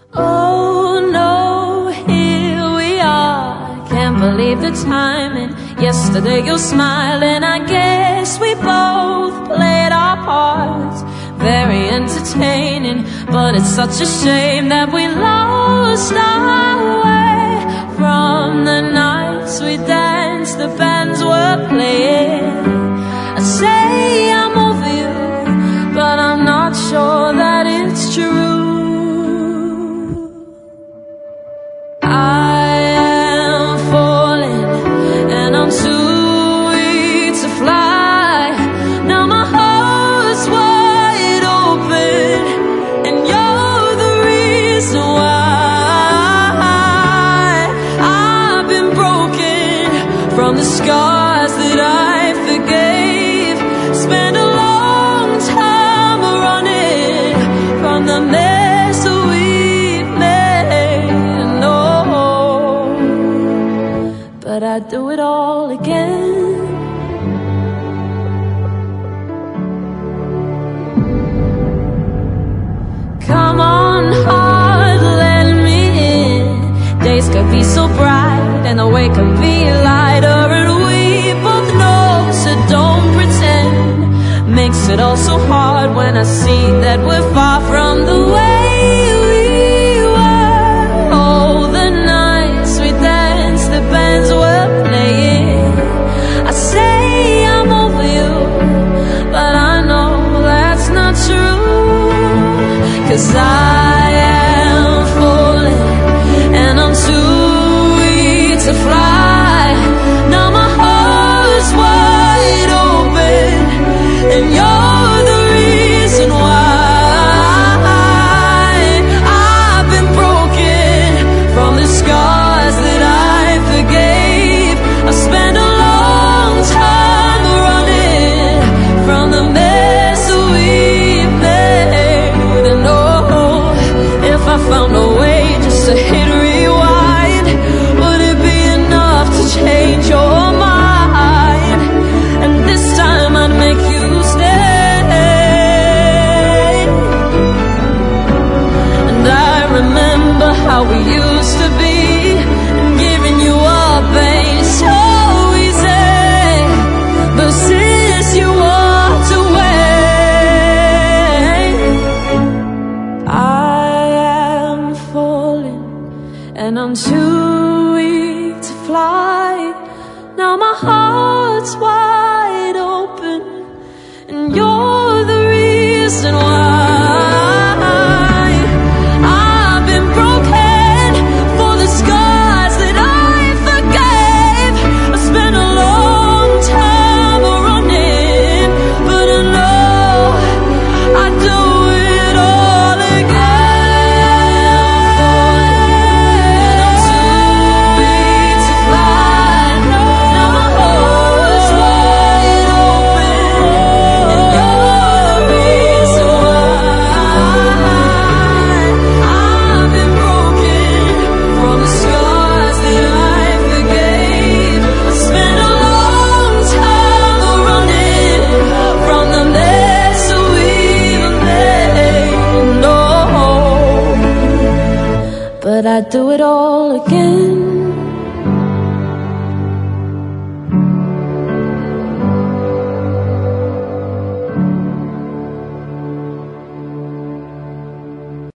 Oh no, here we are. Can't believe the timing. Yesterday you're smiling. I guess we both played our parts. Very entertaining, but it's such a shame that we lost our way. From the nights we danced, the bands were playing. I say I'm over you, but I'm not sure that it's true. I am falling, and I'm too weak to fly. Now my heart's wide open, and you're the reason why. I've been broken from the scars that I forgave. Spent a long time running from the mess that we've made. No, but I'd do it all again. Come on, heart, let me in. Days could be so bright, and the way could be lighter, and we both know, so don't pretend. Makes it all so hard when I see that we're far from the way we were. Oh, the nights we danced, the bands were playing. I say I'm over you, but I know that's not true. 'Cause I am falling, and I'm too weak to fly. Now my heart's wide open, and you're the reason why. I've been broken from the scars that I forgave. I spent a long time running from the mess that we've made. And oh, if I found a way just to hit rewind, would it be enough to change your mind? And this time I'd make you stay. And I remember how we used to be, and giving you up ain't so easy. But since you walked away, I am falling, and I'm too weak to fly. Now my heart's wide open, and you're the reason why. I've been broken for the scars that I forgave. I spent a long time running, but I know I'd do it all again. I'm too weak to fly. Now my heart's wide open, and you're the reason why. I've been broken from the scars that I forgave. I spent a long time running from the mess that we've made. No, but I'd do it all again.